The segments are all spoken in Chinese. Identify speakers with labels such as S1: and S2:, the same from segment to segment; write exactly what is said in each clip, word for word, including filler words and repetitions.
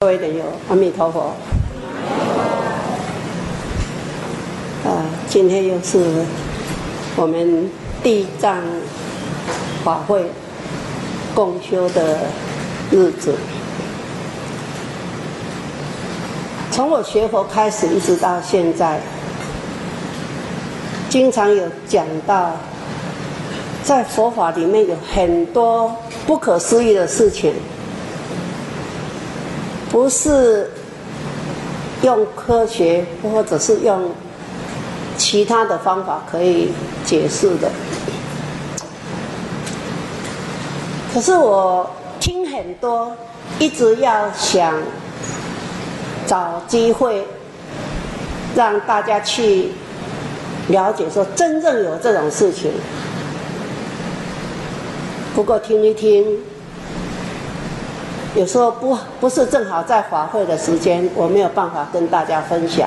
S1: 说一点有阿弥陀佛。啊，今天又是我们地藏法会共修的日子。从我学佛开始一直到现在，经常有讲到，在佛法里面有很多不可思议的事情，不是用科学或者是用其他的方法可以解释的。可是我听很多，一直要想找机会让大家去了解说真正有这种事情。不过听一听，有时候不不是正好在法会的时间，我没有办法跟大家分享。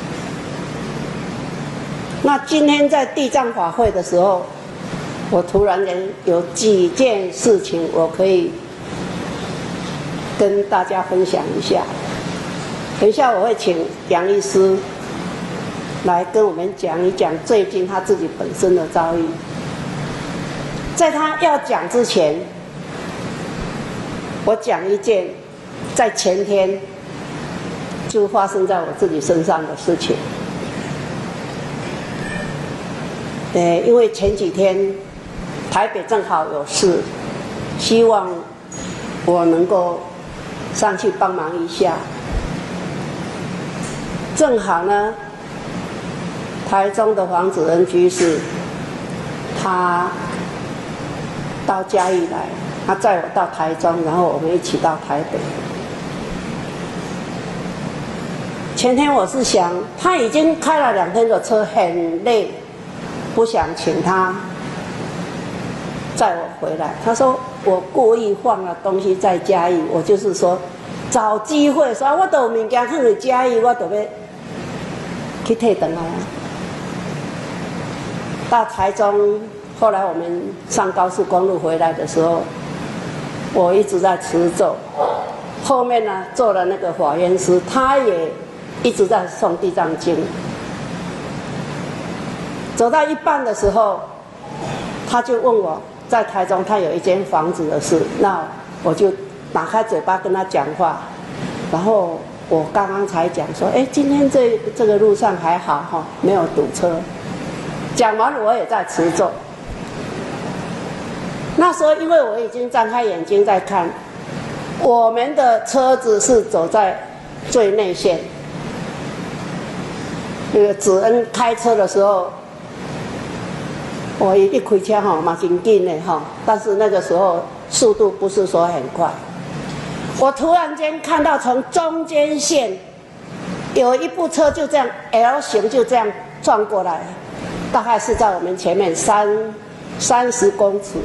S1: 那今天在地藏法会的时候，我突然间有几件事情我可以跟大家分享一下。等一下我会请杨医师来跟我们讲一讲最近他自己本身的遭遇。在他要讲之前，我讲一件在前天就发生在我自己身上的事情。呃，因为前几天台北正好有事，希望我能够上去帮忙一下。正好呢，台中的黄子恩居士他到嘉义来，他载我到台中，然后我们一起到台北。前天我是想，他已经开了两天的车，很累，不想请他载我回来。他说我故意放了东西在嘉义，我就是说找机会说，我都有物件放在嘉义，我就要去退回来。到台中。后来我们上高速公路回来的时候，我一直在持咒，后面呢坐了那个法源师，他也一直在诵地藏经。走到一半的时候，他就问我在台中他有一间房子的事，那我就打开嘴巴跟他讲话。然后我刚刚才讲说，哎，今天这这个路上还好哈，没有堵车。讲完了我也在持咒。那时候因为我已经张开眼睛在看，我们的车子是走在最内线。那个子恩开车的时候，我一开车哈嘛挺紧的哈，但是那个时候速度不是说很快。我突然间看到从中间线有一部车就这样 L 型就这样撞过来，大概是在我们前面三三十公尺。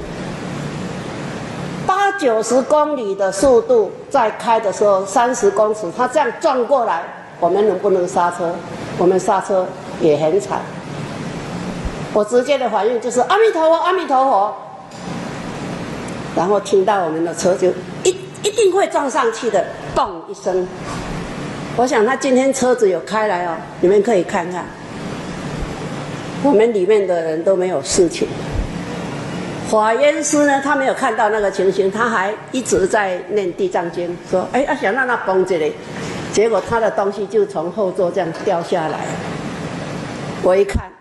S1: 八九十公里的速度在开的时候，三十公尺，他这样撞过来，我们能不能刹车？我们刹车也很惨。我直接的反应就是阿弥陀佛，阿弥陀佛。然后听到我们的车就一一定会撞上去的，嘣一声。我想他今天车子有开来哦，你们可以看看，我们里面的人都没有事情。法源师呢，他没有看到那个情形，他还一直在念地藏经，说：“哎，啊想让他崩这里。”结果他的东西就从后座这样掉下来。我一看，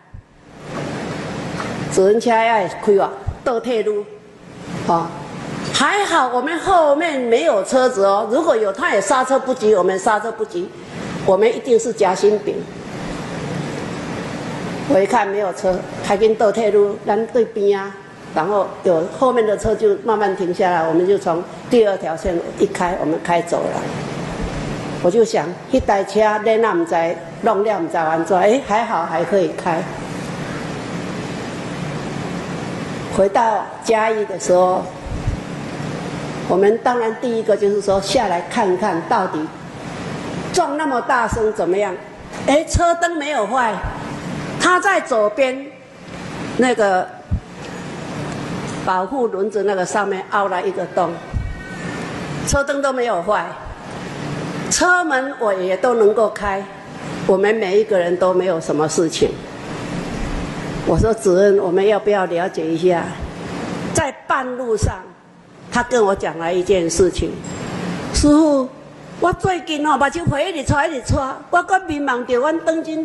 S1: 自行车要开啊，倒退路，哦，还好我们后面没有车子哦，如果有，他也刹车不及，我们刹车不及，我们一定是夹心饼。我一看没有车，还跟倒退路，咱对边啊。然后有后面的车就慢慢停下来，我们就从第二条线一开，我们开走了。我就想，一台车咱也不知弄了，不知安怎，哎，还好还可以开。回到嘉义的时候，我们当然第一个就是说下来看看到底撞那么大声怎么样？哎，车灯没有坏，它在左边那个保护轮子那个上面凹了一个洞，车灯都没有坏。 车门我也都能够开，我们每一个人都没有什么事情。我说主任，我们要不要了解一下？在半路上，他跟我讲了一件事情，师父，我最近哦，目睭花一直搓一直搓，我搁迷茫着，阮当今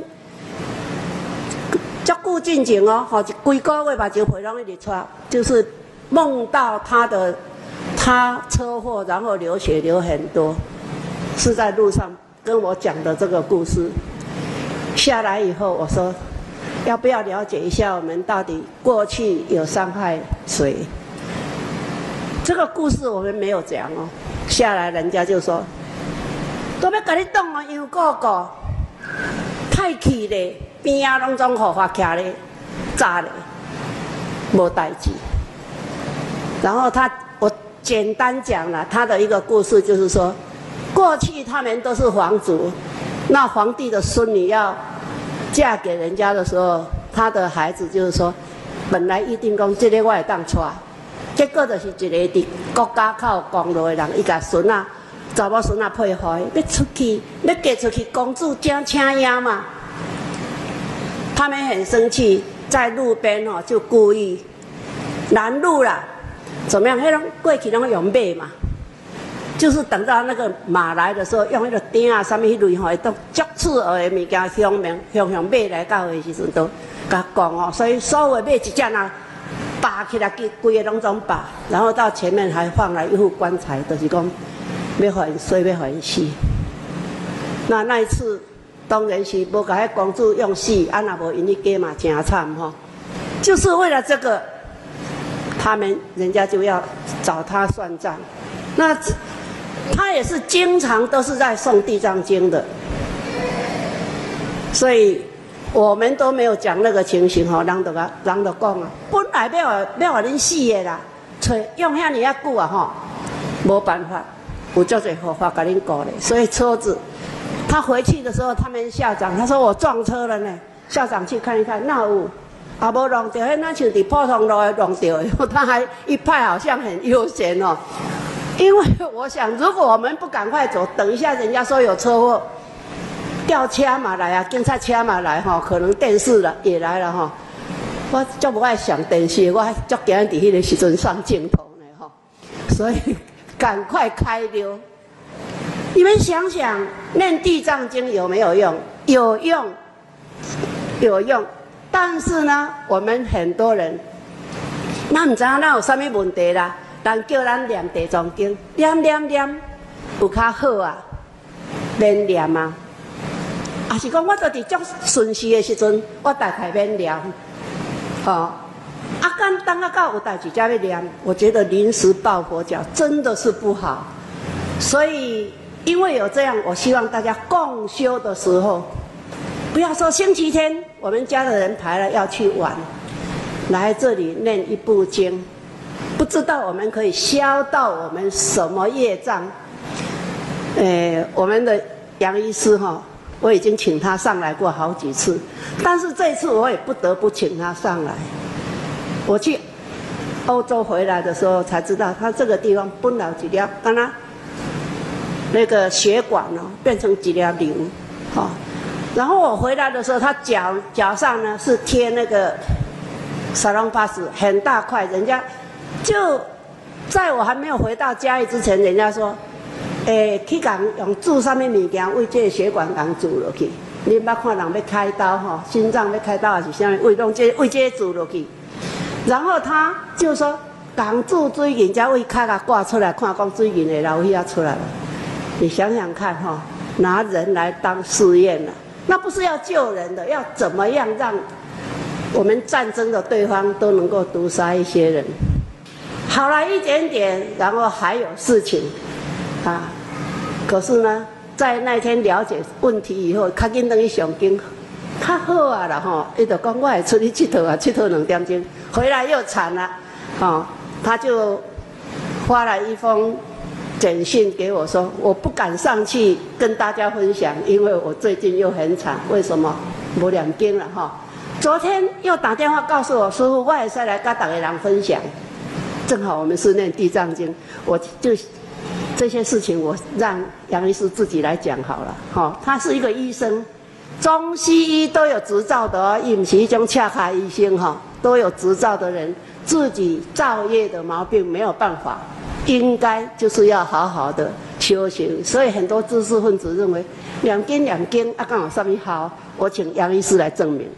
S1: 足久进前哦，吼，几个月目睭花拢一直搓，就是梦到他的他车祸，然后流血流很多，是在路上跟我讲的这个故事。下来以后，我说要不要了解一下我们到底过去有伤害谁？这个故事我们没有讲哦。下来人家就说，都要跟你讲哦，杨哥哥太气咧，边啊拢总互发徛咧，炸咧，无代志。然后他，我简单讲了他的一个故事，就是说，过去他们都是皇族，那皇帝的孙女要嫁给人家的时候，他的孩子就是说，本来一定讲这个我会当娶，结果就是一个伫国家较有功劳的人，伊甲孙仔、查某孙仔配合，要出去，要嫁出去，公主正请呀嘛。他们很生气，在路边哦，就故意拦路啦。怎么样？迄种过去拢用马嘛，就是等到那个马来的时候，用迄个钉啊、什么迄类吼，都足刺耳的物件向面向向马来到的时阵，都甲讲哦。所以所有的马一只啊，拔起来，规规个拢总拔，然后到前面还放了一副棺材，就是讲要互因衰，要互因死。那那一次当然是无甲迄公主用死，啊若无因去嫁嘛，真惨吼。就是为了这个。他们人家就要找他算账，那他也是经常都是在诵《地藏经》的，所以我们都没有讲那个情形吼，人就讲，人就讲啊，本来要要互恁死的啦，找用遐尼啊久啊吼，无办法，有足侪佛法甲恁讲咧，所以车子，他回去的时候，他们校长他说我撞车了呢，校长去看一看，那有。啊，无弄到，那像伫普通路的弄到，他还一派好像很悠闲哦。因为我想，如果我们不赶快走，等一下人家说有车祸，吊车嘛来啊，警察车嘛来哈，可能电视了也来了哈。我足不爱上电视，我足惊伫迄个时阵上镜头呢哈。所以赶快开溜。你们想想，念地藏经有没有用？有用，有用。但是呢，我们很多人，咱唔知影咱有啥物问题啦，人叫咱念地藏经，念念念，有较好啊，免念啊。也是讲我都伫足顺时的时阵，我大概免念，哦，啊，干当啊到有代志才要念，我觉得临时抱佛脚真的是不好。所以因为有这样，我希望大家共修的时候。不要说星期天我们家的人排了要去玩，来这里念一部经，不知道我们可以消到我们什么业障。呃，我们的杨医师哈，我已经请他上来过好几次，但是这一次我也不得不请他上来。我去欧洲回来的时候才知道，他这个地方本来一粒，刚刚那个血管哦变成一粒瘤，好、哦。然后我回来的时候，他脚脚上呢是贴那个沙龙巴斯，很大块。人家就在我还没有回到嘉义之前，人家说，诶，去讲用注上面物件为这个血管讲注落去。你捌看人要开刀吼，心脏要开刀还是啥物？为弄这为这注落去。然后他就说，讲注水银，才为脚甲挂出来，看讲水银的老血啊出来了。你想想看哈、哦，拿人来当试验了。那不是要救人的，要怎么样让我们战争的对方都能够毒杀一些人？好了一点点，然后还有事情啊。可是呢，在那天了解问题以后，较紧等于上经，较好啊啦吼。伊就讲我会出去佚佗啊，佚佗两点钟，回来又惨了，哦，他就发了一封简讯给我说，我不敢上去跟大家分享，因为我最近又很惨。为什么？没念经了哈。昨天又打电话告诉我，师父，我也是来跟大家人分享。正好我们是念地藏经，我就这些事情我让杨医师自己来讲好了。哈、哦，他是一个医生，中西医都有执照的哦，伊不是一种恰卡医生哈、哦，都有执照的人，自己造业的毛病没有办法，应该就是要好好的修行。所以很多知识分子认为两根两根啊，刚好上面好，我请杨医师来证明。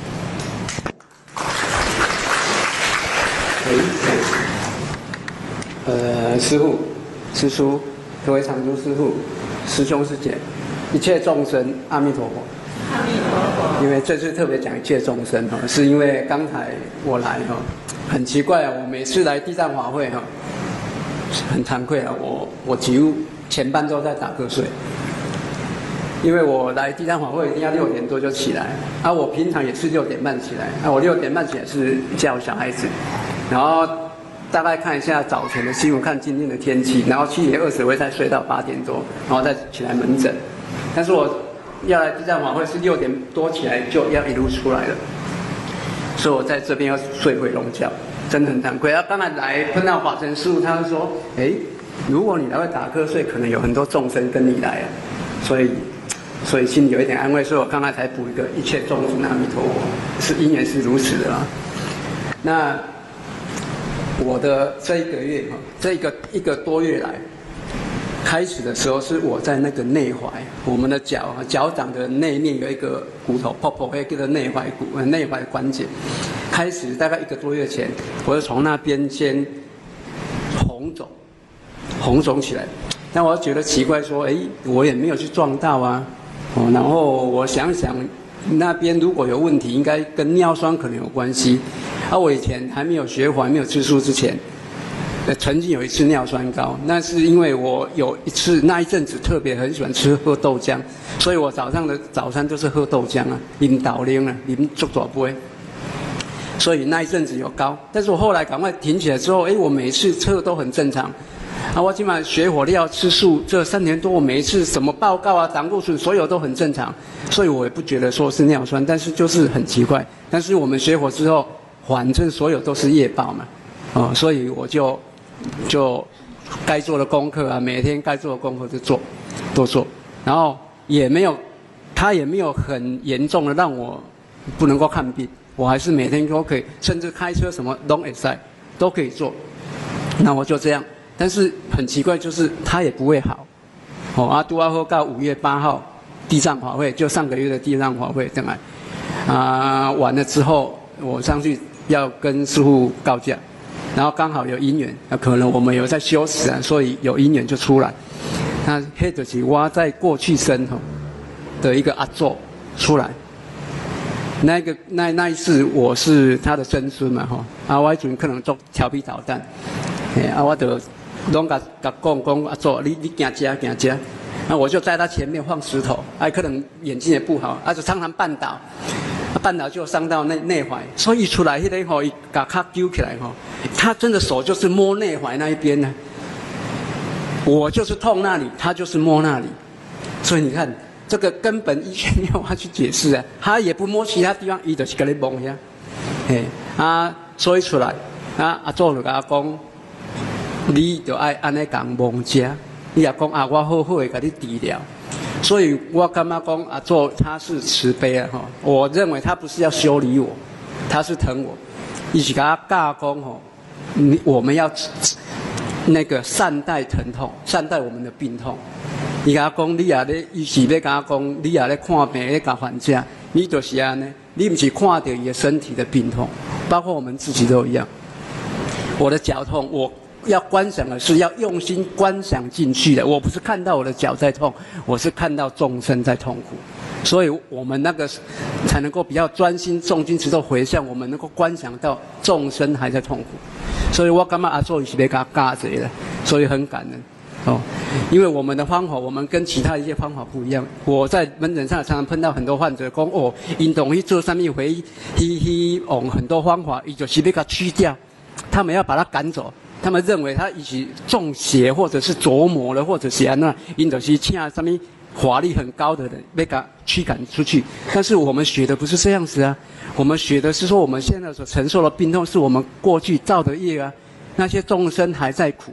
S2: 呃，师父、师叔、各位常住师父、师兄师姐，一切众生，阿弥陀佛。阿弥陀佛。因为这次特别讲一切众生哈，是因为刚才我来哈，很奇怪啊，我每次来地藏法会哈，很惭愧啊，我我几乎前半都在打瞌睡。因为我来地藏法会一定要六点多就起来，啊，我平常也是六点半起来，啊，我六点半起来是叫小孩子，然后大概看一下早晨的新闻，看今天的天气，然后七点二十会再睡到八点多，然后再起来门诊。但是我要来地藏法会是六点多起来就要一路出来了，所以我在这边要睡回笼觉，真的很惭愧。啊，刚才来碰到法身师父，他就说，哎，如果你来会打瞌睡，可能有很多众生跟你来啊，所以。所以心里有一点安慰，所以我刚才才补一个一切众生阿弥陀佛，是因缘是如此的啦。那我的这一个月哈，这一个一个多月来，开始的时候是我在那个内踝，我们的脚脚掌的内面有一个骨头，泡泡会叫做内踝骨，内踝关节。开始大概一个多月前，我就从那边先红肿，红肿起来。但我觉得奇怪，说，哎，我也没有去撞到啊。哦，然后我想想，那边如果有问题，应该跟尿酸可能有关系。啊，我以前还没有学佛、还没有吃素之前，呃，曾经有一次尿酸高，那是因为我有一次那一阵子特别很喜欢吃喝豆浆，所以我早上的早餐都是喝豆浆啊，啉豆奶啊，啉足大杯。所以那一阵子有高，但是我后来赶快停起来之后，哎，我每次测都很正常。啊，我今晚学火料吃素这三年多，我每一次什么报告啊、胆固醇，所有都很正常，所以我也不觉得说是尿酸，但是就是很奇怪。但是我们学火之后，反正所有都是业报嘛，哦，所以我就就该做的功课啊，每天该做的功课就做，都做，然后也没有，他也没有很严重的让我不能够看病，我还是每天都可以，甚至开车什么都可以塞，都可以做。那我就这样。但是很奇怪，就是他也不会好。哦，啊，都要后到五月八号地藏法会，就上个月的地藏法会进来，啊，完了之后我上去要跟师父告假，然后刚好有因缘，啊，可能我们有在修持啊，所以有因缘就出来。那那就是我在过去生吼的一个阿祖出来，那个那那一次我是他的曾孙嘛吼，啊，我迄阵可能做调皮捣蛋，啊，我就。拢甲甲讲讲啊，做你你行遮行遮，那我就在他前面放石头，哎，可能眼睛也不好，啊，就常常绊倒，啊，绊倒就伤到内内踝，所以一出来迄个吼，伊把脚揪起来吼，他真的手就是摸内踝那一边呢，我就是痛那里，他就是摸那里，所以你看这个根本医学没有法去解释啊，他也不摸其他地方，伊就是给你摸呀，嘿，啊，所以出来，啊，阿祖就甲我讲。你就爱安尼讲妄食，你也讲啊，我好好的给你治疗，所以我干嘛讲啊？做他是慈悲啊哈！我认为他不是要修理我，他是疼我，一起给他教讲吼，你我们要那个善待疼痛，善待我们的病痛。你甲讲，你也咧，伊是咧甲讲，你也咧看病咧甲患者，你就是安尼，你不是看到伊的身体的病痛，包括我们自己都一样。我的脚痛，我。要观想的是要用心观想进去的，我不是看到我的脚在痛，我是看到众生在痛苦，所以我们那个才能够比较专心诵经持咒回向，我们能够观想到众生还在痛苦，所以我感觉阿祖是要给他教这个，所以很感恩哦。因为我们的方法，我们跟其他一些方法不一样。我在门诊上常常碰到很多患者讲哦，因同去做什么回去去用很多方法，伊就是要给他去掉，他们要把他赶走。他们认为他一起中邪，或者是着魔了，或者是安那，因就是请什么法力很高的人被他驱赶出去。但是我们学的不是这样子啊，我们学的是说我们现在所承受的病痛是我们过去造的业啊，那些众生还在苦，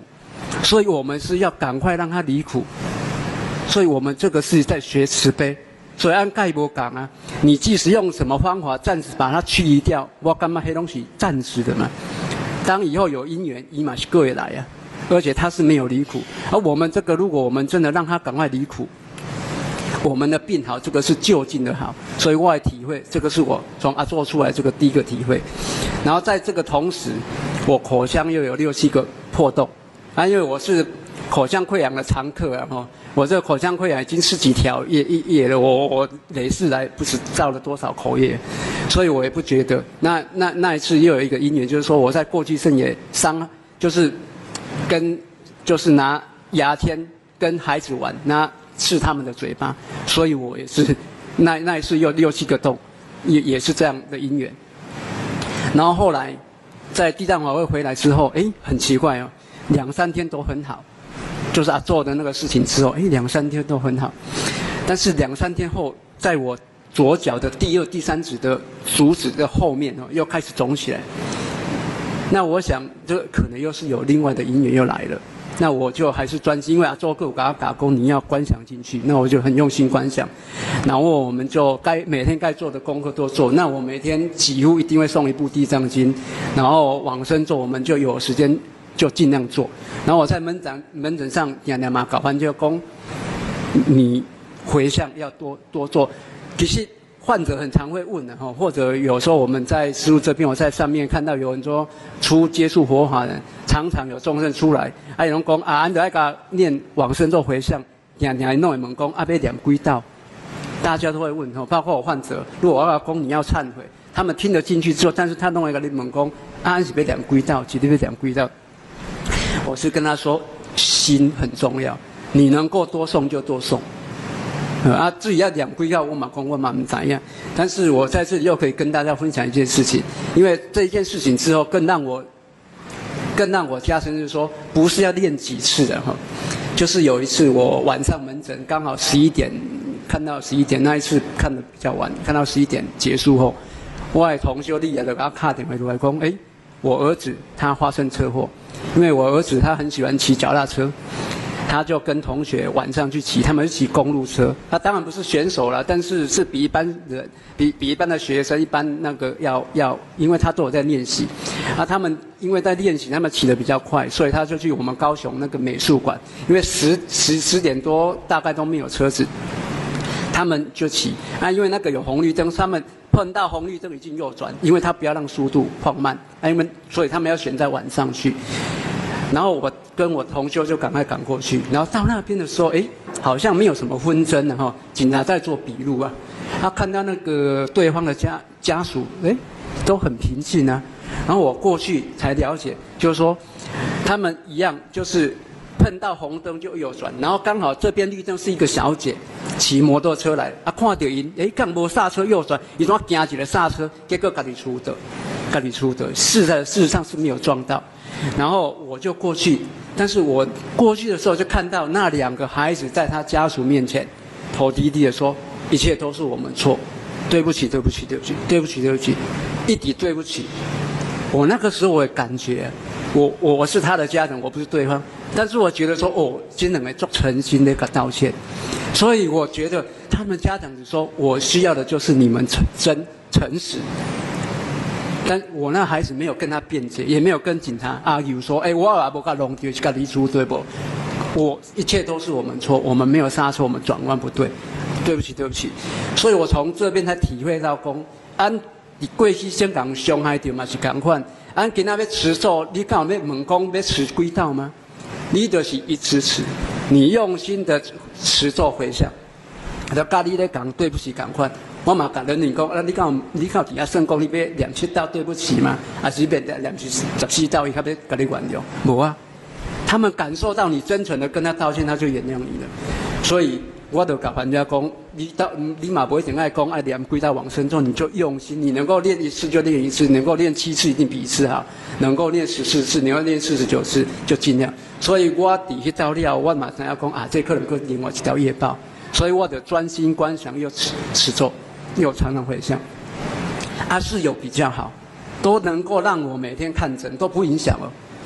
S2: 所以我们是要赶快让他离苦。所以我们这个是在学慈悲。所以按盖波讲啊，你即使用什么方法暂时把它去移掉，我干嘛黑东西暂时的嘛？当以后有因缘，伊嘛是各位来啊，而且他是没有离苦。而我们这个，如果我们真的让他赶快离苦，我们的病好，这个是就近的好。所以我也体会，这个是我从阿做出来这个第一个体会。然后在这个同时，我口腔又有六七个破洞，啊，因为我是口腔溃疡的常客啊，哈。我这个口腔溃疡已经十几条叶叶了，我我累世来不知造了多少口业，所以我也不觉得。那那那一次又有一个因缘，就是说我在过去生也伤，就是跟就是拿牙签跟孩子玩，拿刺他们的嘴巴，所以我也是那那一次又六七个洞，也也是这样的因缘。然后后来在地藏法会回来之后，哎，很奇怪哦，两三天都很好。就是啊做的那个事情之后，哎，两三天都很好，但是两三天后，在我左脚的第二、第三指的足趾的后面哦，又开始肿起来。那我想，这可能又是有另外的因缘又来了。那我就还是专心，因为啊做个嘎打工，你要观想进去，那我就很用心观想。然后我们就该每天该做的功课都做。那我每天几乎一定会诵一部地藏经，然后往生咒，我们就有时间。就尽量做，然后我在门诊门诊上娘娘嘛搞完就讲，你回向要多多做。其实患者很常会问的哈，或者有时候我们在师父这边，我在上面看到有人说初接触佛法人，常常有众生出来，啊有人讲啊，俺就爱甲念往生咒回向，娘娘弄会问讲啊要念几道，大家都会问哈，包括我患者，如果我要讲你要忏悔，他们听得进去之后，但是他弄一个你问讲啊俺是要念几道，其实要念几道。我是跟他说，心很重要，你能够多送就多送，啊，至于要两归要我马公我马唔怎样，但是我在这里又可以跟大家分享一件事情，因为这一件事情之后，更让我，更让我加深就是说，不是要练几次的哈，就是有一次我晚上门诊刚好十一点看到十一点，那一次看得比较晚，看到十一点结束后，我的同修弟也就给他打电话来讲，哎，我儿子他发生车祸。因为我儿子他很喜欢骑脚踏车，他就跟同学晚上去骑，他们是骑公路车。他当然不是选手了，但是是比一般人、比比一般的学生一般那个要要，因为他都有在练习。啊，他们因为在练习，他们骑得比较快，所以他就去我们高雄那个美术馆，因为十十十点多大概都没有车子，他们就骑。啊，因为那个有红绿灯，他们。碰到红绿灯已经右转，因为他不要让速度放慢，因为所以他们要选在晚上去。然后我跟我同修就赶快赶过去，然后到那边的时候，哎，好像没有什么纷争了哈，警察在做笔录啊。他看到那个对方的家家属，哎，都很平静啊。然后我过去才了解，就是说他们一样就是。碰到红灯就右转，然后刚好这边绿灯是一个小姐骑摩托车来，啊，看到因，哎，刚无刹车右转，伊怎惊起来刹车，结果家己出的，家己出的，事在事实上是没有撞到，然后我就过去，但是我过去的时候就看到那两个孩子在他家属面前，头低低的说，一切都是我们错，对不起，对不起，对不起，对不起，对不起，一滴对不起。我那个时候我也感觉，我我我是他的家人，我不是对方，但是我觉得说，哦，真的没做诚心的一个道歉，所以我觉得他们家长就说，我需要的就是你们诚真诚实。但我那孩子没有跟他辩解，也没有跟警察argue说，哎，我也不跟弄丢，是跟离出对不？我一切都是我们错，我们没有刹车，我们转弯不对，对不起，对不起。所以我从这边才体会到讲，按。你过去先讲伤害到嘛是同款，俺今仔要持咒，你敢有要问讲要持几道吗？你就是一持持，你用心的持咒回向，就甲你咧讲对不起同款。我嘛甲人讲，啊，你敢有你敢有底下算讲你要念七道对不起吗？还是要念十十四道，伊较要甲你原谅？无啊，他们感受到你真诚的跟他道歉，他就原谅你了。所以。我就甲人家讲，你到你嘛不一定爱讲爱念几道往生咒，你就用心，你能够练一次就练一次，能够练七次一定比一次好，能够练十四次，你要练四十九次就尽量。所以我底去到了，我马上要讲啊，这可能够另外一条业报，所以我的专心观想又持持咒，又常常回向，啊是有比较好，都能够让我每天看诊都不影响了。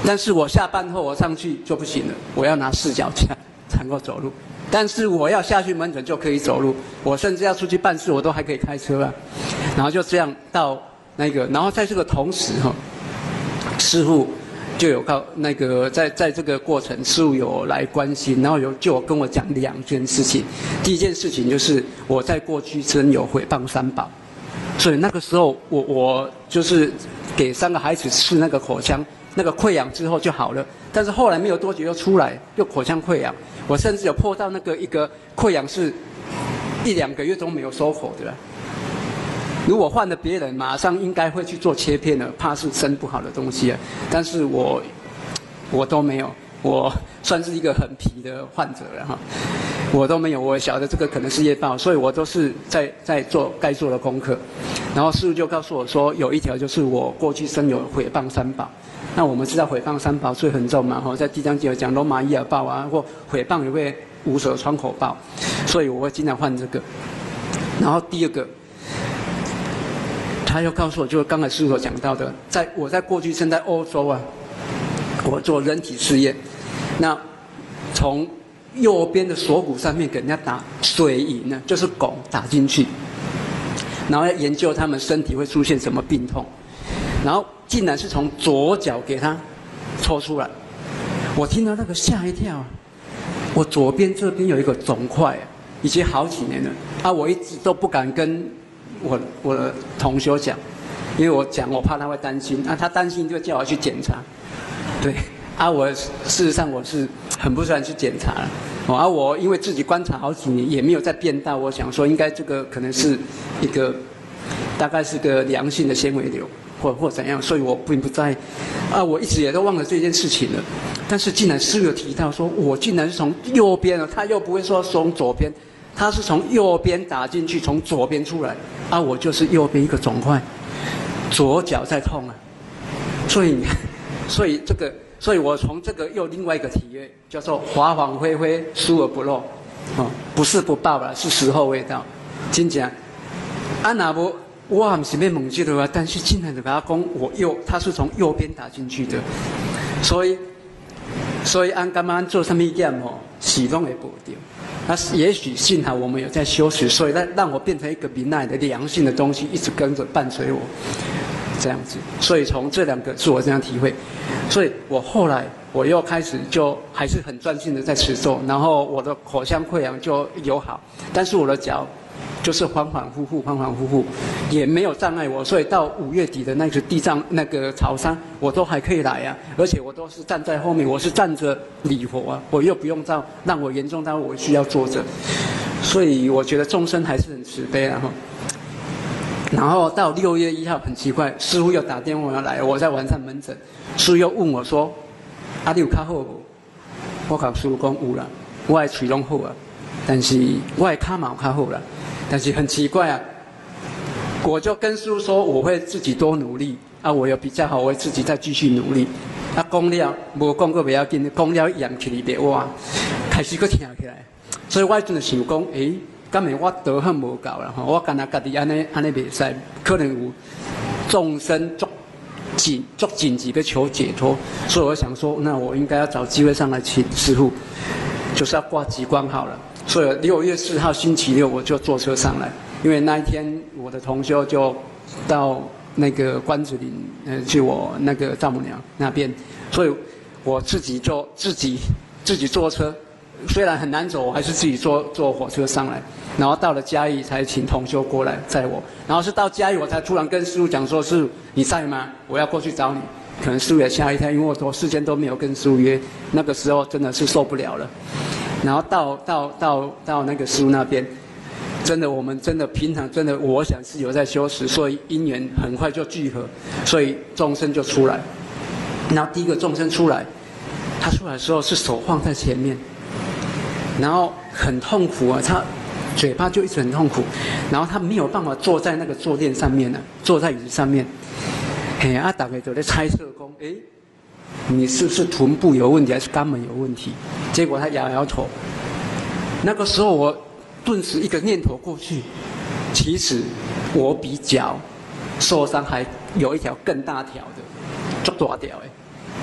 S2: 但是我下班后我上去就不行了，我要拿四脚架才能够走路。但是我要下去门诊就可以走路，我甚至要出去办事我都还可以开车啊。然后就这样到那个，然后在这个同时哈，师父就有告那个在在这个过程，师父有来关心，然后有就有跟我讲两件事情。第一件事情就是我在过去真有毁谤三宝，所以那个时候我我就是给三个孩子吃那个口腔。那个溃疡之后就好了，但是后来没有多久又出来，又口腔溃疡。我甚至有碰到那个一个溃疡是一两个月都没有收口的。如果换了别人，马上应该会去做切片了，怕是生不好的东西啊。但是我我都没有，我算是一个很皮的患者了哈。我都没有，我晓得这个可能是业报，所以我都是在在做该做的功课。然后师父就告诉我说，有一条就是我过去生有毁谤三宝。那我们知道毁谤三宝罪很重嘛，哈，在《地藏经》有讲罗马伊尔报啊，或毁谤有位无舌窗口报，所以我会经常犯这个。然后第二个，他又告诉我，就是刚才师父所讲到的，在我在过去生在欧洲啊，我做人体试验，那从右边的锁骨上面给人家打水银呢，就是汞打进去，然后要研究他们身体会出现什么病痛，然后竟然是从左脚给他抽出来，我听到那个吓一跳啊！我左边这边有一个肿块，已经好几年了啊！我一直都不敢跟我我的同学讲，因为我讲我怕他会担心啊，他担心就叫我去检查，对啊，我事实上我是很不喜欢去检查了，哦啊，我因为自己观察好几年也没有再变大，我想说应该这个可能是一个大概是个良性的纤维瘤。或或怎样，所以我并不在，啊，我一直也都忘了这件事情了。但是竟然师父有提到说，我竟然是从右边了，他又不会说从左边，他是从右边打进去，从左边出来，啊，我就是右边一个肿块，左脚在痛啊，所以，所以这个，所以我从这个又另外一个体验，叫做华黄恢恢，疏而不漏，哦，不是不报了，是时候未到，真正，啊那不。我不是要问这个啊，但是竟然就跟他讲，我右他是从右边打进去的，所以所以按干嘛做什么验哦，始终会不掉。那也许幸好我们有在修持，所以让让我变成一个明爱的良性的东西，一直跟着伴随我，这样子。所以从这两个是我这样体会，所以我后来我又开始就还是很专心的在持咒，然后我的口腔溃疡就有好，但是我的脚。就是反反复复，反反复复，也没有障碍我，所以到五月底的那个地藏那个潮山，我都还可以来啊，而且我都是站在后面，我是站着礼佛啊，我又不用到让我严重到我需要坐着，所以我觉得众生还是很慈悲啊哈。然后到六月一号很奇怪，师父又打电话来，我在晚上门诊，师父又问我说：“啊，你有较好无？”我告师父讲有啦，我的嘴拢好啊，但是我的脚嘛有较好啦。但是很奇怪啊，我就跟师父说我会自己多努力啊，我有比较好，我会自己再继续努力。啊，讲了无讲过不要紧，讲了严起来的哇，开始佫听起来。所以我真的想讲，诶、欸，敢会我道行无够啦吼，我干那家己安尼安尼袂使，可能有众生足紧足紧急的求解脱，所以我想说，那我应该要找机会上来请师父，就是要挂极光好了。所以六月四号星期六我就坐车上来，因为那一天我的同修就到那个关子岭，呃，去我那个丈母娘那边，所以我自己就自己自己坐车，虽然很难走，我还是自己坐坐火车上来，然后到了嘉义才请同修过来载我，然后是到嘉义我才突然跟师父讲说，师父你在吗？我要过去找你。可能师父也吓一跳，因为我时间都没有跟师父约，那个时候真的是受不了了。然后到到到到那个师父那边，真的我们真的平常真的，我想是有在修持，所以因缘很快就聚合，所以众生就出来。然后第一个众生出来，他出来的时候是手放在前面，然后很痛苦啊，他嘴巴就一直很痛苦，然后他没有办法坐在那个坐垫上面呢、啊，坐在椅子上面。嘿啊，大家就在猜测说，哎，你是不是臀部有问题，还是肛门有问题？结果他摇摇头。那个时候我顿时一个念头过去，其实我比脚受伤还有一条更大条的，足大条的。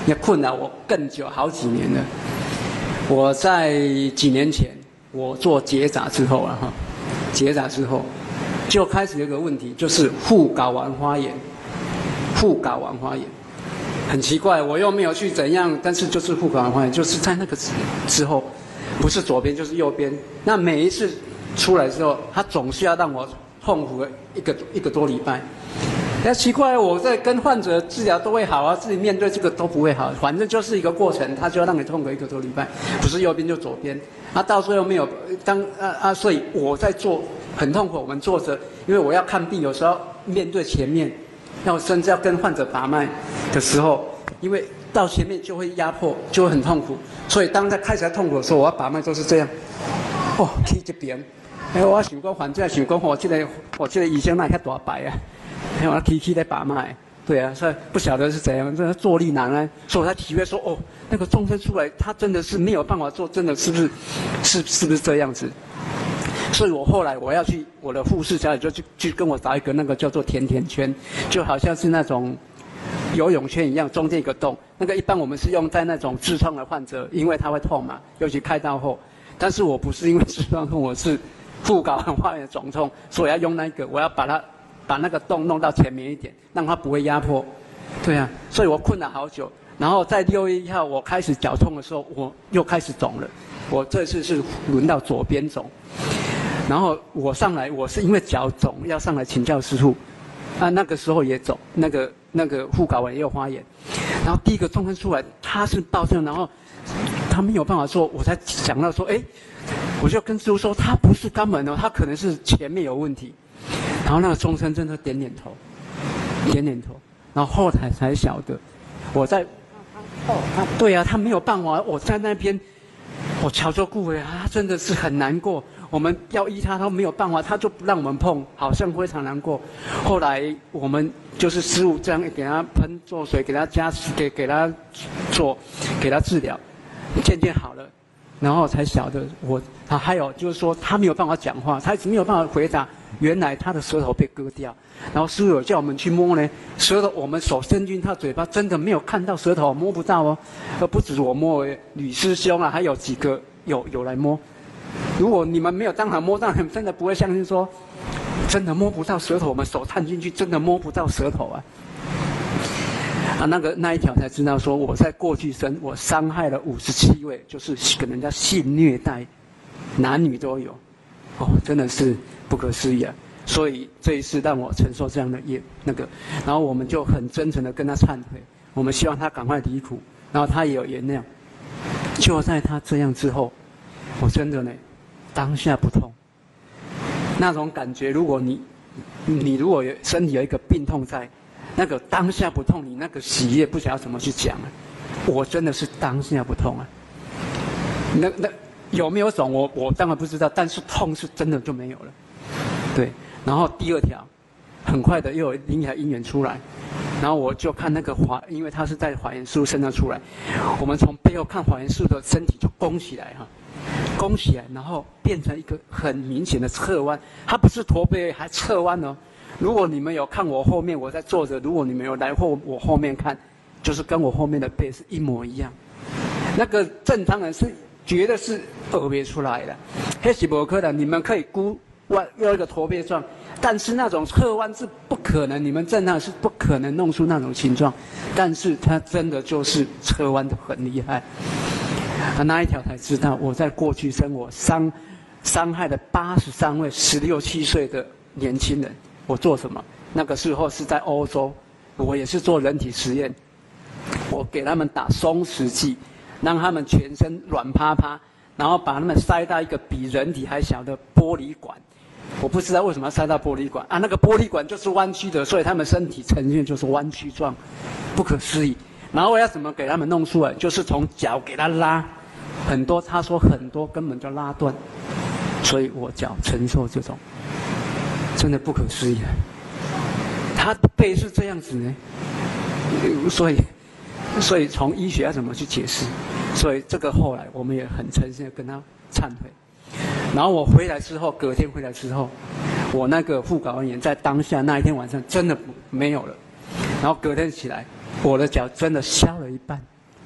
S2: 也困扰我更久，好几年了。我在几年前，我做结扎之后啊，哈，结扎之后就开始有个问题，就是副睾丸发炎。副睾丸发炎很奇怪，我又没有去怎样，但是就是副睾丸发炎，就是在那个之后，不是左边就是右边。那每一次出来之后，他总是要让我痛苦一个一个多礼拜。那奇怪，我在跟患者治疗都会好啊，自己面对这个都不会好，反正就是一个过程，他就要让你痛苦一个多礼拜，不是右边就左边。啊，到最后没有当啊啊，所以我在做很痛苦。我们坐着，因为我要看病，有时候面对前面，要甚至要跟患者把脉的时候，因为到前面就会压迫，就会很痛苦。所以当在开始在痛苦的时候，我要把脉都是这样，哦，去这边。哎，我想讲，反正想讲，我这个我这个医生那遐大牌啊。还有提起在把脉，对啊，所以不晓得是怎样，这坐立难安，所以我才体会说，哦，那个众生出来，他真的是没有办法做，真的是不是，是是不是这样子？所以我后来我要去我的护士家里，就去去跟我找一个那个叫做甜甜圈，就好像是那种游泳圈一样，中间一个洞。那个一般我们是用在那种痔疮的患者，因为他会痛嘛，尤其开刀后。但是我不是因为痔疮痛，我是副睾丸发炎肿痛，所以要用那个，我要把它。把那个洞弄到前面一点，让它不会压迫。对啊，所以我困了好久。然后在六月一号我开始脚痛的时候，我又开始肿了。我这次是轮到左边肿。然后我上来，我是因为脚肿要上来请教师父。啊，那个时候也肿，那个那个副睾丸也有发炎。然后第一个众生出来，他是暴症，然后他没有办法做，我才想到说，哎，我就跟师父说，他不是肛门哦，他可能是前面有问题。然后那个众生真的点点头，点点头，然后后台才晓得，我在，哦，他对啊，他没有办法，我在那边，我瞧着顾伟啊，他真的是很难过。我们要医他，他没有办法，他就不让我们碰，好像非常难过。后来我们就是师父这样给他喷做水，给他加给给他做，给他治疗，渐渐好了。然后才晓得我，他还有就是说他没有办法讲话，他没有办法回答。原来他的舌头被割掉，然后师父有叫我们去摸呢，舌头我们手伸进他嘴巴，真的没有看到舌头，摸不到哦。而不止我摸，吕师兄啊，还有几个有有来摸。如果你们没有当场摸到，你们真的不会相信说，真的摸不到舌头，我们手探进去真的摸不到舌头啊。啊，那个那一条才知道说，我在过去生我伤害了五十七位，就是跟人家性虐待，男女都有，哦，真的是不可思议啊！所以这一次让我承受这样的业那个，然后我们就很真诚的跟他忏悔，我们希望他赶快离苦，然后他也有原谅。就在他这样之后，我真的呢，当下不痛，那种感觉，如果你你如果有身体有一个病痛在。那个当下不痛，你那个喜悦不晓得怎么去讲啊！我真的是当下不痛啊。那那有没有肿我我当然不知道，但是痛是真的就没有了。对，然后第二条，很快的又有另一条因缘出来，然后我就看那个华，因为他是在华严师父身上出来，我们从背后看华严师父的身体就弓起来哈，弓起来，然后变成一个很明显的侧弯，他不是驼背，还侧弯哦。如果你们有看我后面，我在坐着，如果你们有来后我后面看，就是跟我后面的背是一模一样。那个正常人是觉得是耳别出来的，那是不可能。你们可以估弯有一个驼背状，但是那种侧弯是不可能，你们正常是不可能弄出那种形状。但是他真的就是侧弯的很厉害。啊，那一条才知道，我在过去生我伤伤害了八十三位十六七岁的年轻人。我做什么？那个时候是在欧洲，我也是做人体实验，我给他们打松弛剂，让他们全身软趴趴，然后把他们塞到一个比人体还小的玻璃管。我不知道为什么要塞到玻璃管啊，那个玻璃管就是弯曲的，所以他们身体呈现就是弯曲状，不可思议。然后我要怎么给他们弄出来？就是从脚给他拉，很多他说很多根本就拉断，所以我脚承受这种。真的不可思议啊！他的背是这样子呢，所以，所以从医学要怎么去解释？所以这个后来我们也很诚心的跟他忏悔。然后我回来之后，隔天回来之后，我那个副睾丸炎在当下那一天晚上真的没有了。然后隔天起来，我的脚真的消了一半，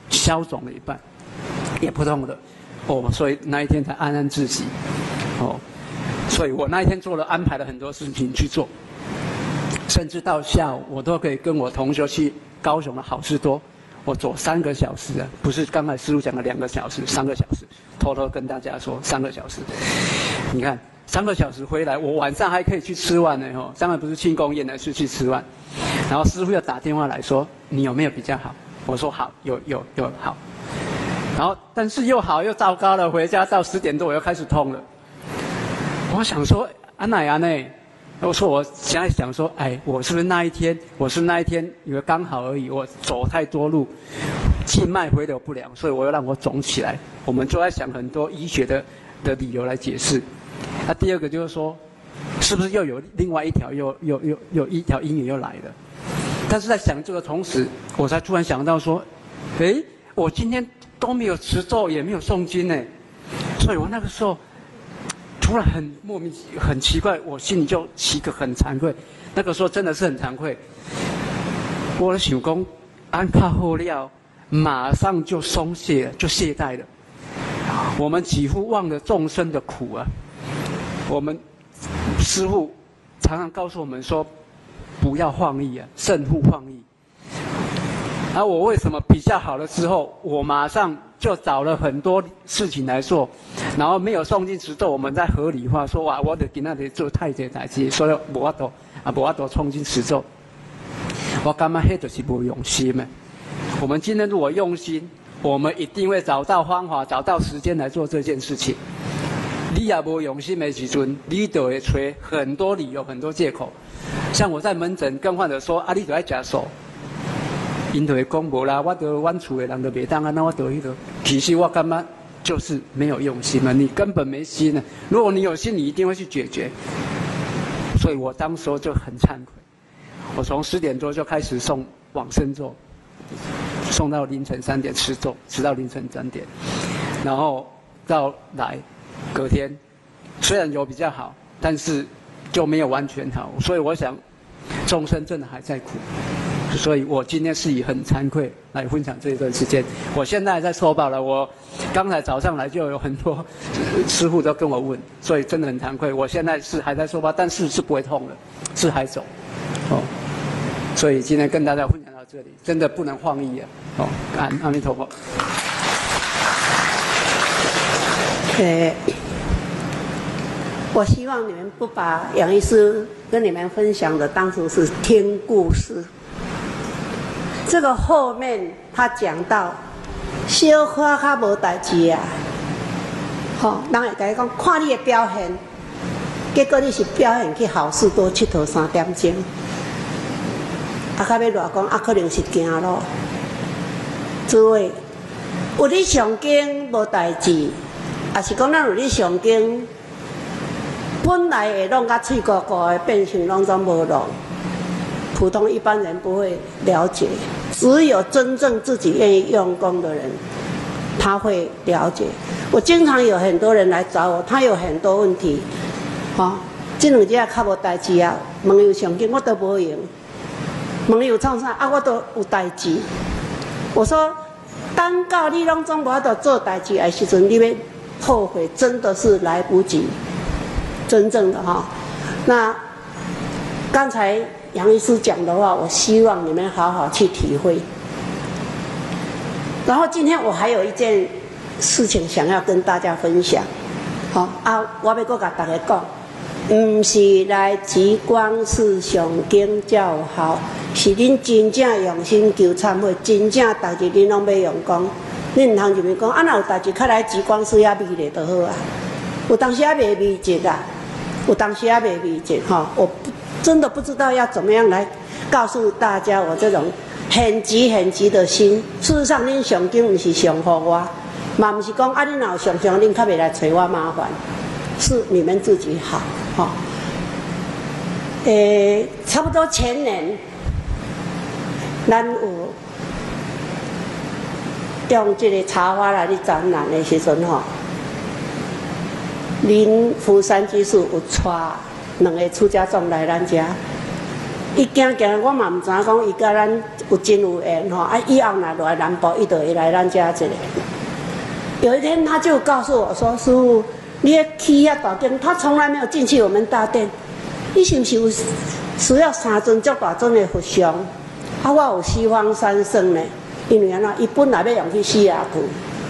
S2: 消肿了一半，也不痛了。哦，所以那一天才安安自喜。哦，所以我那一天做了安排了很多事情去做，甚至到下午我都可以跟我同学去高雄的好事多，我走三个小时啊，不是刚才师父讲的两个小时，三个小时，偷偷跟大家说三个小时。你看三个小时回来，我晚上还可以去吃饭呢吼，当然不是庆功宴，而是去吃饭。然后师父又打电话来说，你有没有比较好？我说好，有有有好。然后但是又好又糟糕了，回家到十点多我又开始痛了。我想说安奶啊呢？我说我现在想说，哎，我是不是那一天，我是那一天以为刚好而已，我走太多路，静脉回流不良，所以我要让我肿起来。我们就在想很多医学的的理由来解释。那、啊、第二个就是说，是不是又有另外一条又又又又一条因缘又来了？但是在想这个同时，我才突然想到说，哎，我今天都没有持咒，也没有诵经呢，所以我那个时候突然很莫名很奇怪，我心里就起个很惭愧。那个时候真的是很惭愧，我的想说安卡后料，马上就松懈了，就懈怠了。我们几乎忘了众生的苦啊！我们师父常常告诉我们说，不要放逸啊，慎勿放逸。而、啊、我为什么比较好了之后，我马上就找了很多事情来做，然后没有诵经持咒，我们在合理化说哇，我得给那里做太极代志，所以无法度啊，无法度诵经持咒。我感觉那就是不用心的。我们今天如果用心，我们一定会找到方法，找到时间来做这件事情。你也无用心的时阵，你就会找很多理由、很多借口。像我在门诊跟患者说啊，你就要吃素，因就会讲无啦，我都阮厝的人都袂当啊，那我都迄个。其实我感觉就是没有用心了，你根本没心了。如果你有心，你一定会去解决。所以我当时就很惭愧，我从十点多就开始诵往生咒，诵到凌晨三点持咒，持到凌晨三点，然后到来。隔天虽然有比较好，但是就没有完全好，所以我想众生真的还在苦，所以我今天是以很惭愧来分享这一段时间。我现在还在受报了，我刚才早上来就有很多师父都跟我问，所以真的很惭愧。我现在是还在受报，但是是不会痛了，是还走哦。所以今天跟大家分享到这里，真的不能放逸啊！哦，感阿弥陀佛。
S1: 呃，我希望你们不把杨医师跟你们分享的当成是听故事。这个后面他讲到，小可较无代志啊，吼、哦，人会甲你讲，看你的表现，结果你是表现去好事多佚佗三点钟，啊，较要偌讲，啊，可能是行路。诸位，有你上经无代志。也是讲，咱有咧上经，本来会弄甲嘴鼓鼓的，变成拢总无弄。普通一般人不会了解，只有真正自己愿意用功的人，他会了解。我经常有很多人来找我，他有很多问题，吼、哦，这两只较无代志啊，问有上经我都无用，问有创啥啊，我都有代志。我说，等到你拢总无法度做代志的时阵，你要后悔真的是来不及，真正的哈。那刚才杨医师讲的话，我希望你们好好去体会。然后今天我还有一件事情想要跟大家分享，好啊，我要搁甲大家讲，唔是来极光寺上经较好，是恁真正用心求忏悔，真正代志恁拢要用功。你唔通就咪讲，啊，若有代志，较来极光寺遐美咧就好啊。有当时也袂美质啊，有当时也袂美质哈。我不真的不知道要怎么样来告诉大家我这种很急很急的心。事实上，恁上经唔是上护我，嘛唔是讲啊，恁若有上上，恁较袂来找我麻烦，是你们自己好哈。诶、欸，差不多前年，咱有。用这个茶花来去展览的时阵吼，林福山居士有带两个出家众来咱家，伊行行，我嘛唔知影讲伊甲咱有真有缘吼，啊，以后若来南部，伊就会来咱家这里。有一天，他就告诉我说：“师父，你迄起遐大间，他从来没有进去我们大殿，你是不是有需要三尊足大尊的佛像？啊，我有西方三圣呢，因为安怎，伊本来要用去西雅图。”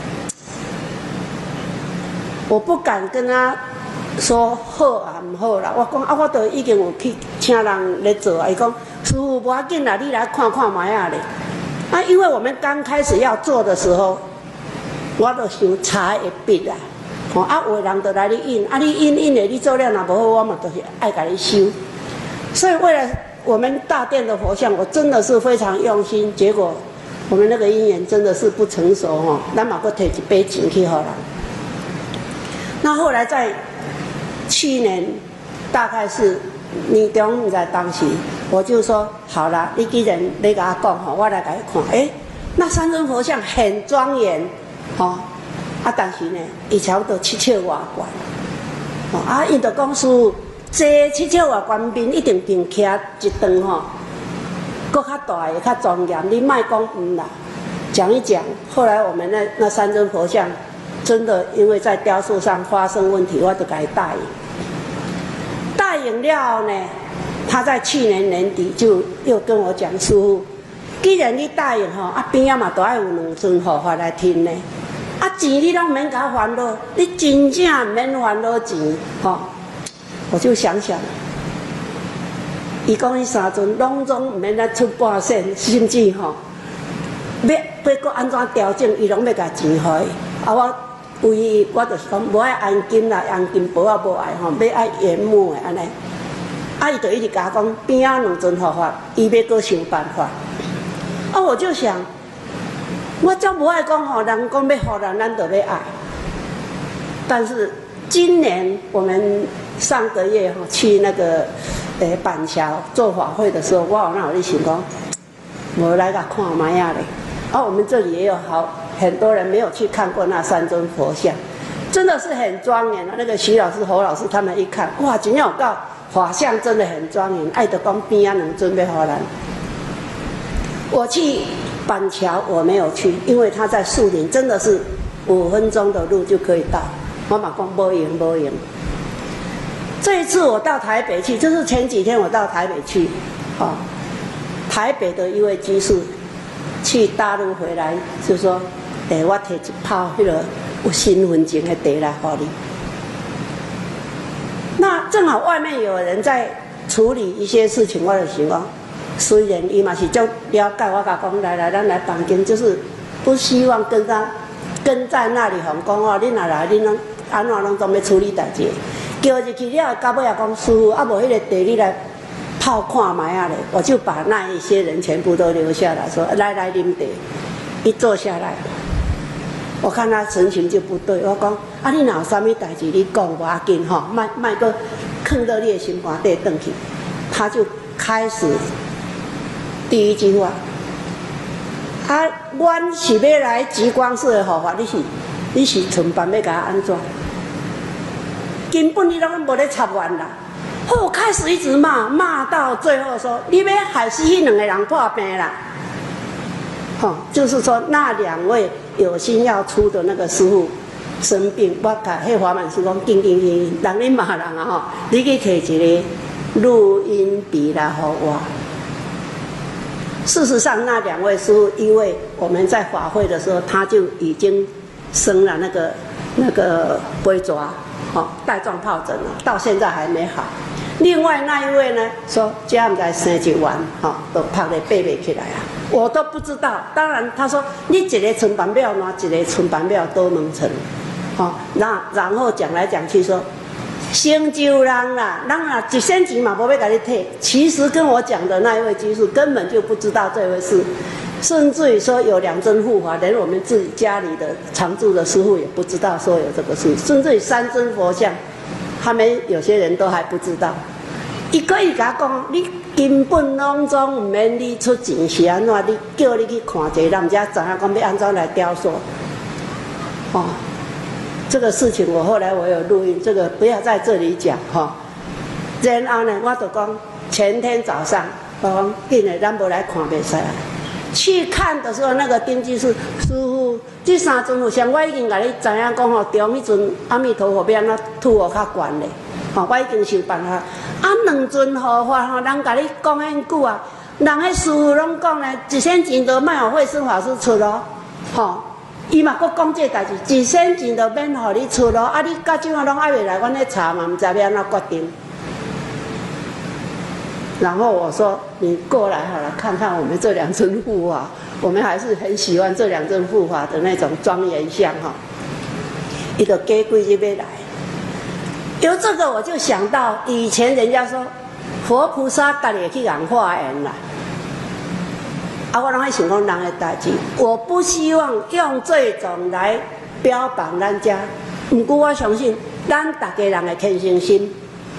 S1: 我不敢跟他说好啊，唔好啦。我讲啊，我都已经有去请人来做啊。伊讲师父无要紧啦，你来看看卖啊咧。啊，因为我们刚开始要做的时候，我就想差一笔啦。吼啊，有人就来你印，啊你印印的，你做了若无好，我嘛就是爱甲你修。所以为了我们大殿的佛像，我真的是非常用心。结果我们那个姻缘真的是不成熟吼，咱嘛搁摕一杯钱去互人。那后来在去年，大概是年中在当时，我就说好了，你既然你甲我讲吼，我来甲你看。哎，那三尊佛像很庄严，吼、哦、啊，但是呢，伊差不多七尺外高，哦啊，因就讲师父，这七尺外高面一定并徛一段吼，搁较大的、较庄严，你莫讲唔啦，讲一讲。后来我们那那三尊佛像。真的，因为在雕塑上发生问题，我就给他答应。答应了呢，他在去年年底就又跟我讲：“师父，既然你答应吼，啊边仔嘛都爱有两尊护法来听呢，啊钱你拢免甲烦恼，你真正免烦恼钱吼、哦。”我就想想，伊讲伊三尊拢总唔免咱出半仙，甚至吼、哦，要要搁安怎调整，伊拢要甲钱予伊，啊我。唯一我就是讲，无爱按金啦，按金箔啊无爱吼，要爱圆满的安尼。啊，伊就一直甲我讲边仔两尊护法，伊要搁想办法。啊，我就想，我则无爱讲吼，人讲要互人，咱就要爱。但是今年我们上个月吼去那个诶板桥做法会的时候，我有那有咧想讲，无来甲看卖啊咧。啊，我们这里也有好。很多人没有去看过那三尊佛像，真的是很庄严啊！那个徐老师、侯老师他们一看，哇，真有告法相真的很庄严，爱得讲边啊能准备好了。我去板桥，我没有去，因为他在树林，真的是五分钟的路就可以到。我嘛讲无用无用。这一次我到台北去，就是前几天我到台北去，哦，台北的一位居士去大陆回来，就说。诶，我摕一泡迄个有身份证的茶来给你。那正好外面有人在处理一些事情，我就想讲，虽然伊嘛是足了解，我甲讲来来，咱来房间，就是不希望跟他跟在那里讲讲哦，你若来，你拢安怎拢总要处理代志。叫入去了，到尾也讲师父，啊无迄个茶你来泡看卖啊咧，我就把那一些人全部都留下来说，来来啉茶。一坐下来。我看他神情就不对，我讲啊，你哪有啥物代志，你讲无要紧吼，卖卖个囥到你的心肝底转去。他就开始第一句话，啊，阮是要来极光寺的护法，你是你是存办要甲我安怎？根本你拢无咧插阮啦。后开始一直骂，骂到最后说，你要害死迄两个人破病啦。吼、哦，就是说那两位有心要出的那个师父生病，我甲迄华满师讲，紧紧紧，人咧骂人啊吼，你去摕一个录音笔来给我。事实上，那两位师父，因为我们在法会的时候，他就已经生了那个那个龟爪，哦，带状疱疹了，到现在还没好。另外那一位呢，说家唔知生一丸，吼、哦，都拍咧爬袂起来啊。我都不知道，当然他说你一个存办庙拿一个存办庙都能成，哦，那然后讲来讲去说，成就人啦，人啊一仙钱嘛无要给你退。其实跟我讲的那一位居士根本就不知道这回事，甚至于说有两尊护法，连我们自己家里的常住的师父也不知道说有这个事，甚至于三尊佛像，他们有些人都还不知道。伊可以甲我讲，你根本拢总唔免你出钱是安怎？你叫你去看一下，人家知影讲要安怎来雕塑。哦，这个事情我后来我有录音，这个不要在这里讲哈、哦。然后呢，我就讲前天早上，我讲紧的，咱无来看袂使啊。 去看的时候，那个丁居士师傅，这三尊佛像我已经甲你知影讲吼，中迄阵阿弥陀佛要安怎吐我较悬咧，吼，我已经想办法。啊，两尊护法吼，人甲你讲很久啊，人迄师傅拢讲咧，一仙钱都卖互慧生法师出咯，吼。伊嘛阁讲这代志，一仙钱都免互你出咯，啊，你到即马拢还袂来，阮咧查嘛，毋知要安怎决定。然后我说：“你过来好了，看看我们这两尊护法，我们还是很喜欢这两尊护法的那种庄严相哈。”一个给贵就要来，由这个我就想到以前人家说佛菩萨家己去讲化缘啦。啊，我拢爱想讲人的代志，我不希望用这种来标榜咱家。不过我相信，咱大家人的虔诚心，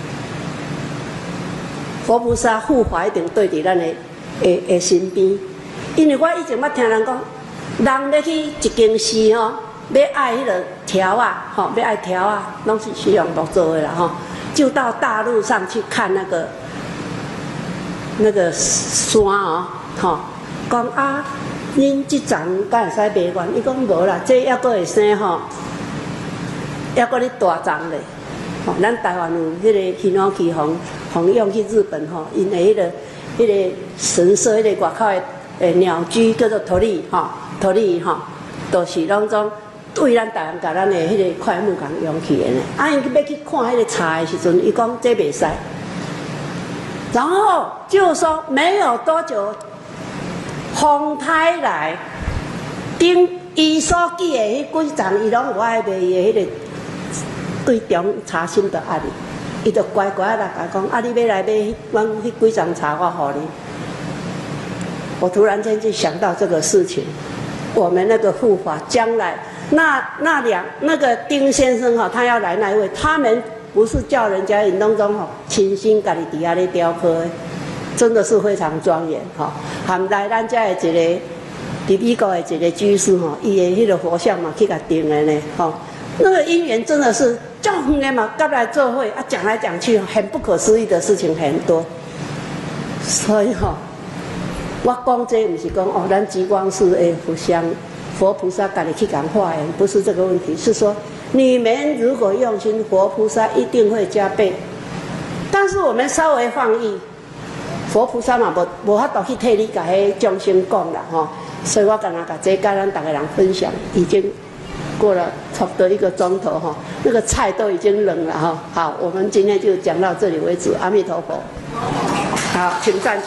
S1: 佛菩萨护法一定对伫咱的的的身边。因为我以前捌听人讲，人要去一间寺吼，要爱迄个条啊，吼，要爱条啊，拢是西洋都做的啦吼，就到大陆上去看那个那个山哦，吼。讲啊，恁即层敢会使卖完？伊讲无啦，这还阁会生吼，还阁咧大丛咧。吼，咱台湾有迄个天皇去弘弘用去日本吼，因为迄个迄个神社，迄个外口的诶鸟居叫做托利吼，托利吼，都是拢种为咱台湾甲咱的迄个快木共用去的呢。啊，因要去看迄个茶的时阵，伊讲这袂使。然后就说没有多久。风台来，顶伊所记的迄几丛，伊拢有爱卖伊的迄个对中茶心的爱哩，伊就乖乖来甲讲，啊，你要来买阮迄几丛茶，我互你。我突然间就想到这个事情，我们那个护法将来那那两那个丁先生哈，他要来那一位，他们不是叫人家引动中吼，亲心家己底下咧雕刻的。真的是非常庄严哈！含来咱家的一个，伫美国的一个居士哈，伊的迄个佛像嘛，去甲定的呢，哈，那个因缘真的是叫远的嘛，刚来做会啊，讲来讲去，很不可思议的事情很多，所以哈，我讲这不是讲哦，咱极光寺的佛像，佛菩萨家己去讲化缘，不是这个问题，是说你们如果用心，佛菩萨一定会加倍，但是我们稍微放逸。佛菩萨嘛，无无法度去替你甲迄众生讲啦吼，所以我刚刚甲这甲咱大家人分享，已经过了差不多一个钟头哈，那个菜都已经冷了哈。好，我们今天就讲到这里为止，阿弥陀佛。好，请站起。